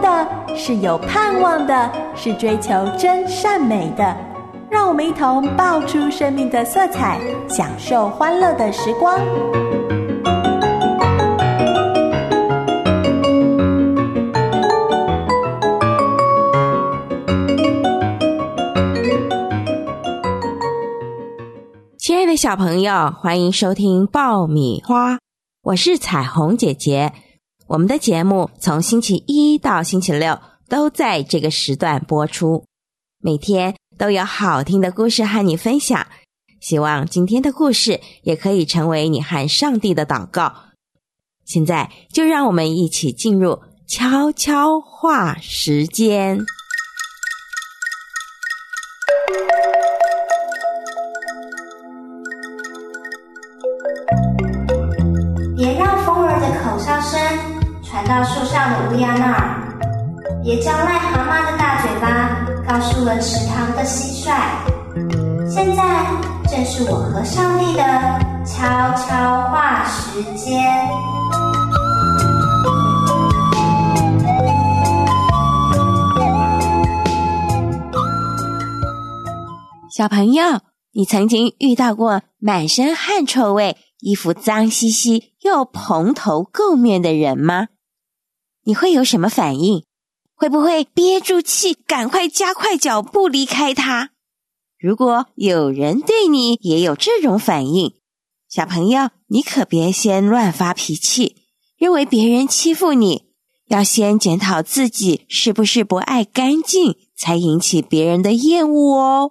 的，是有盼望的，是追求真善美的。让我们一同爆出生命的色彩，享受欢乐的时光。 亲爱的小朋友，欢迎收听爆米花，我是彩虹姐姐。我们的节目从星期一到星期六都在这个时段播出，每天都有好听的故事和你分享。希望今天的故事也可以成为你和上帝的祷告。现在就让我们一起进入悄悄话时间。 别让风儿的口哨声传到树上的乌鸦那儿，别叫癞蛤蟆的大嘴巴告诉了池塘的蟋蟀。现在正是我和上帝的悄悄话时间。 小朋友，你曾经遇到过满身汗臭味、衣服脏兮兮又蓬头垢面的人吗？你会有什么反应？会不会憋住气，赶快加快脚步离开他？如果有人对你也有这种反应，小朋友，你可别先乱发脾气，认为别人欺负你，要先检讨自己是不是不爱干净，才引起别人的厌恶哦。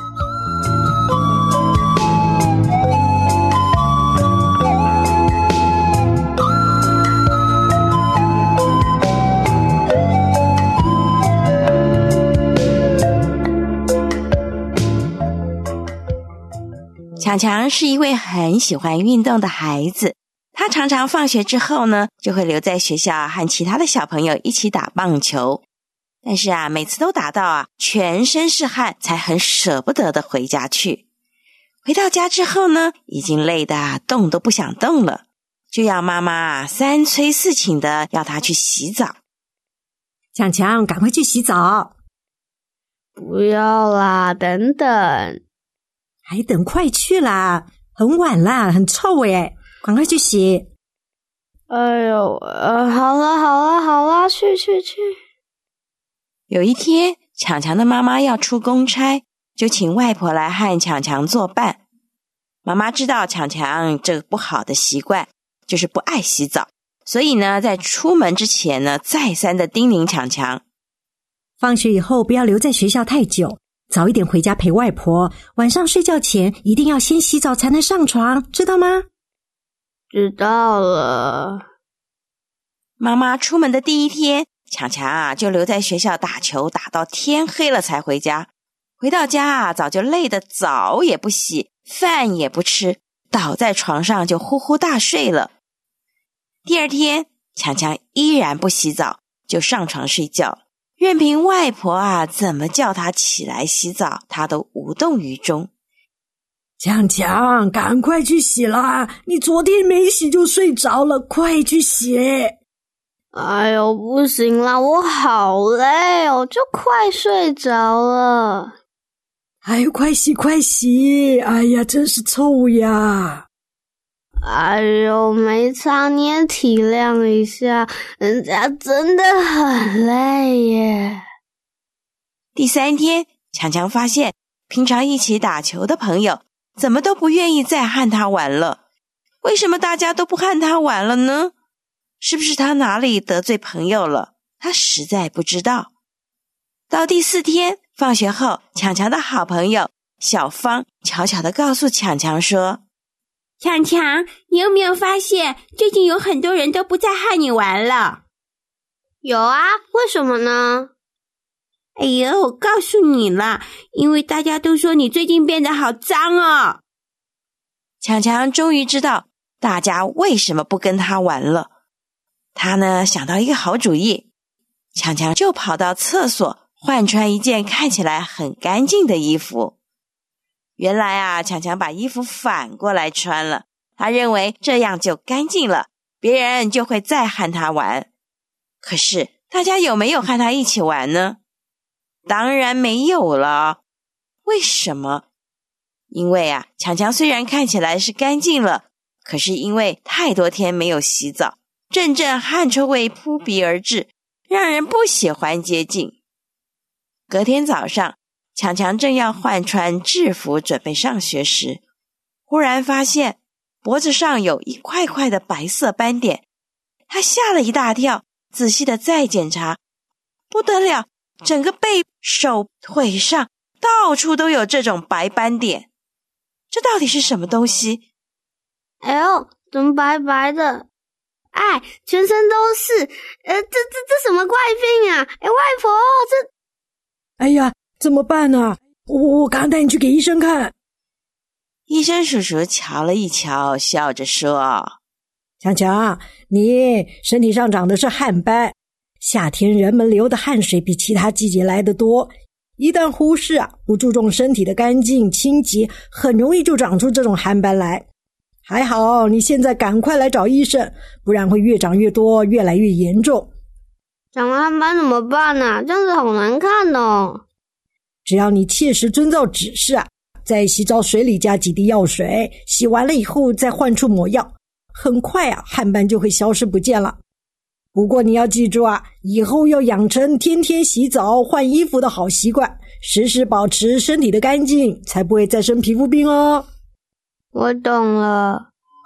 强强是一位很喜欢运动的孩子，他常常放学之后呢，就会留在学校和其他的小朋友一起打棒球。但是每次都打到全身是汗，才很舍不得的回家去。回到家之后呢，已经累得动都不想动了，就要妈妈三催四请的要他去洗澡。 强强，赶快去洗澡。 不要啦，等等。 还等，快去啦，很晚啦，很臭耶，赶快去洗。 哎呦，好啦，去。 有一天，强强的妈妈要出公差，就请外婆来和强强作伴。妈妈知道强强这个不好的习惯，就是不爱洗澡，所以呢，在出门之前呢，再三的叮咛强强， 放学以后不要留在学校太久，早一点回家陪外婆，晚上睡觉前一定要先洗澡才能上床，知道吗？ 知道了。 妈妈出门的第一天，强强就留在学校打球，打到天黑了才回家。回到家早就累得澡也不洗，饭也不吃，倒在床上就呼呼大睡了。第二天，强强依然不洗澡，就上床睡觉，任凭外婆怎么叫他起来洗澡，他都无动于衷。 强强，赶快去洗啦！你昨天没洗就睡着了，快去洗！ 哎呦，不行啦，我好累哦，就快睡着了。 哎呦，快洗！哎呀，真是臭呀！ 哎呦，没差，你也体谅一下，人家真的很累耶。 第三天，强强发现平常一起打球的朋友怎么都不愿意再和他玩了。为什么大家都不和他玩了呢？是不是他哪里得罪朋友了？他实在不知道。到第四天，放学后，强强的好朋友小芳悄悄地告诉强强说， 强强，你有没有发现最近有很多人都不再和你玩了？ 有啊，为什么呢？ 哎呦，我告诉你啦，因为大家都说你最近变得好脏哦。 强强终于知道大家为什么不跟他玩了。他呢，想到一个好主意，强强就跑到厕所换穿一件看起来很干净的衣服。原来强强把衣服反过来穿了，他认为这样就干净了，别人就会再和他玩。可是大家有没有和他一起玩呢？当然没有了。为什么？因为强强虽然看起来是干净了，可是因为太多天没有洗澡，阵阵汗臭味扑鼻而至，让人不喜欢接近。隔天早上，强强正要换穿制服准备上学时，忽然发现脖子上有一块块的白色斑点，他吓了一大跳，仔细的再检查，不得了，整个背、手、腿上到处都有这种白斑点。这到底是什么东西？ 哎呦，怎么白白的？哎，全身都是，这什么怪病啊？哎，外婆， 哎呀，怎么办啊？我刚带你去给医生看。 医生叔叔瞧了一瞧，笑着说： 强强，你身体上长的是汗斑，夏天人们流的汗水比其他季节来得多，一旦忽视不注重身体的干净清洁，很容易就长出这种汗斑来。还好你现在赶快来找医生，不然会越长越多，越来越严重。 长了汗斑怎么办啊？这样子好难看哦。 只要你切实遵照指示在洗澡水里加几滴药水，洗完了以后再换处抹药，很快汗斑就会消失不见了。不过你要记住以后要养成天天洗澡换衣服的好习惯，时时保持身体的干净，才不会再生皮肤病哦。 我懂了。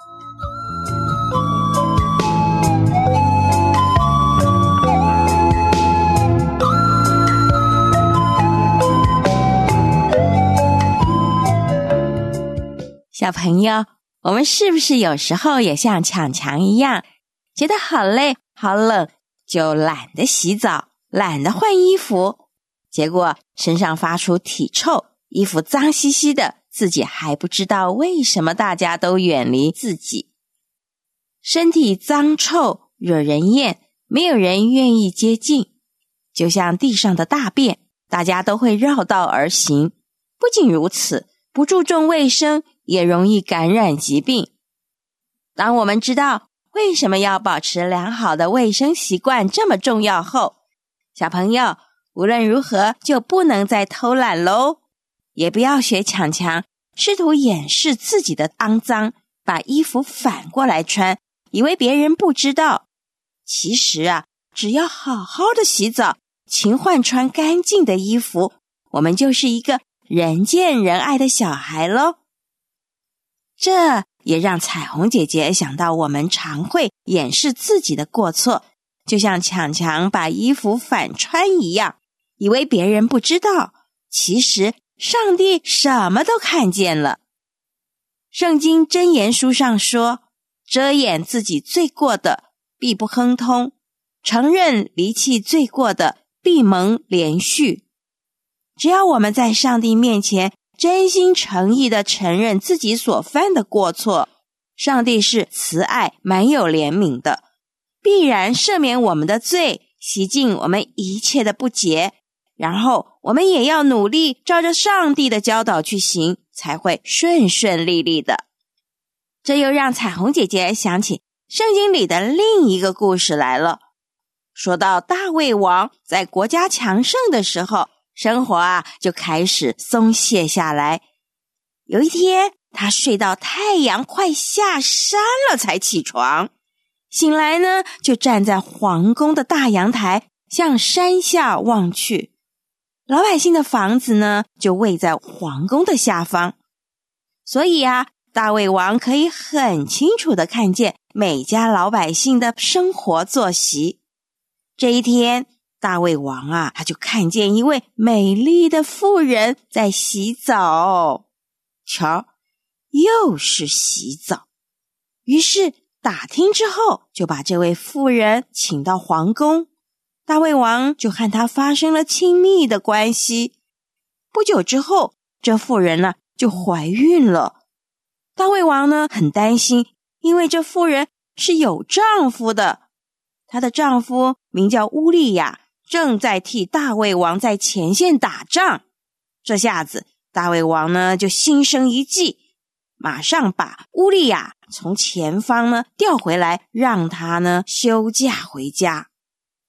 小朋友，我们是不是有时候也像强强一样，觉得好累好冷，就懒得洗澡，懒得换衣服，结果身上发出体臭，衣服脏兮兮的，自己还不知道为什么大家都远离自己。身体脏臭惹人厌，没有人愿意接近，就像地上的大便，大家都会绕道而行。不仅如此，不注重卫生也容易感染疾病。当我们知道为什么要保持良好的卫生习惯这么重要后，小朋友无论如何就不能再偷懒咯，也不要学强强试图掩饰自己的肮脏，把衣服反过来穿，以为别人不知道。其实只要好好的洗澡，勤换穿干净的衣服，我们就是一个人见人爱的小孩咯。这也让彩虹姐姐想到我们常会掩饰自己的过错，就像强强把衣服反穿一样，以为别人不知道，其实上帝什么都看见了。圣经箴言书上说，遮掩自己罪过的必不亨通，承认离弃罪过的必蒙连续。只要我们在上帝面前真心诚意地承认自己所犯的过错，上帝是慈爱满有怜悯的，必然赦免我们的罪，洗净我们一切的不洁。然后我们也要努力照着上帝的教导去行，才会顺顺利利的。这又让彩虹姐姐想起圣经里的另一个故事来了。说到大卫王在国家强盛的时候，生活就开始松懈下来。有一天，他睡到太阳快下山了才起床，醒来呢，就站在皇宫的大阳台向山下望去。老百姓的房子呢，就位在皇宫的下方，所以大卫王可以很清楚地看见每家老百姓的生活作息。这一天，大卫王他就看见一位美丽的妇人在洗澡。瞧，又是洗澡。于是打听之后，就把这位妇人请到皇宫。大卫王就和她发生了亲密的关系。不久之后，这妇人呢就怀孕了。大卫王呢很担心，因为这妇人是有丈夫的。她的丈夫名叫乌利亚，正在替大卫王在前线打仗。这下子大卫王呢就心生一计，马上把乌利亚从前方呢调回来，让他呢休假回家。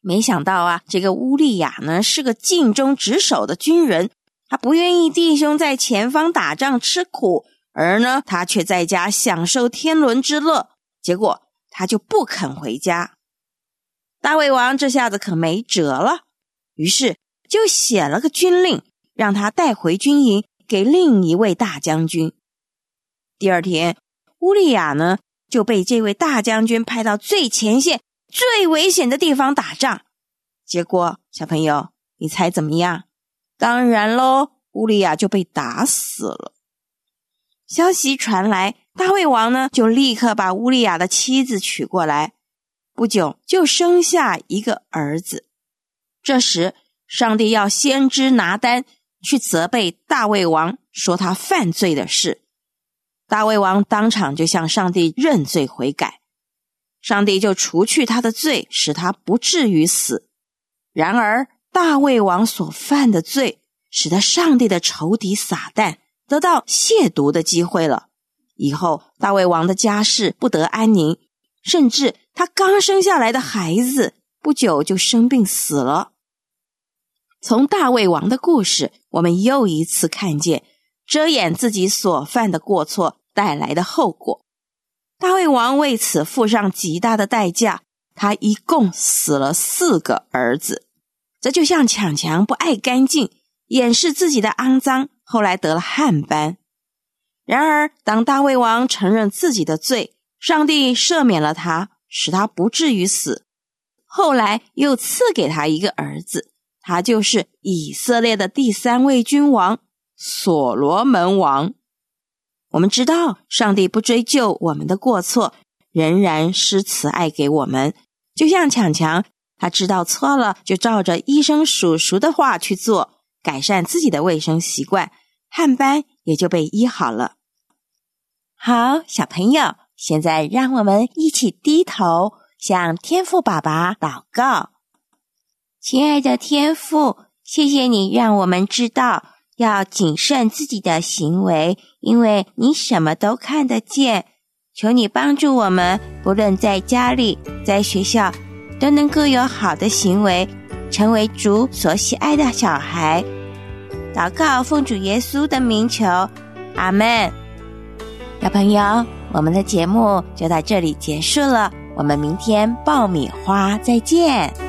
没想到啊，这个乌利亚呢是个尽忠职守的军人，他不愿意弟兄在前方打仗吃苦，而呢他却在家享受天伦之乐，结果他就不肯回家。大卫王这下子可没辙了，于是就写了个军令，让他带回军营给另一位大将军。第二天，乌利亚呢就被这位大将军派到最前线最危险的地方打仗。结果小朋友，你猜怎么样？当然咯，乌利亚就被打死了。消息传来，大卫王呢就立刻把乌利亚的妻子娶过来，不久就生下一个儿子。这时上帝要先知拿单去责备大卫王，说他犯罪的事。大卫王当场就向上帝认罪悔改，上帝就除去他的罪，使他不至于死。然而大卫王所犯的罪，使得上帝的仇敌撒旦得到亵渎的机会了。以后大卫王的家世不得安宁，甚至他刚生下来的孩子不久就生病死了。从大卫王的故事，我们又一次看见遮掩自己所犯的过错带来的后果。大卫王为此付上极大的代价，他一共死了4个儿子。这就像强强不爱干净，掩饰自己的肮脏，后来得了汗斑。然而当大卫王承认自己的罪，上帝赦免了他，使他不至于死。后来又赐给他一个儿子，他就是以色列的第3位君王所罗门王。我们知道上帝不追究我们的过错，仍然施慈爱给我们。就像强强，他知道错了，就照着医生叔叔的话去做，改善自己的卫生习惯，汗斑也就被医好了。好，小朋友，现在让我们一起低头向天父爸爸祷告。亲爱的天父，谢谢你让我们知道要谨慎自己的行为，因为你什么都看得见。求你帮助我们，不论在家里在学校，都能够有好的行为，成为主所喜爱的小孩。祷告奉主耶稣的名求，阿们。小朋友，我们的节目就到这里结束了，我们明天爆米花再见。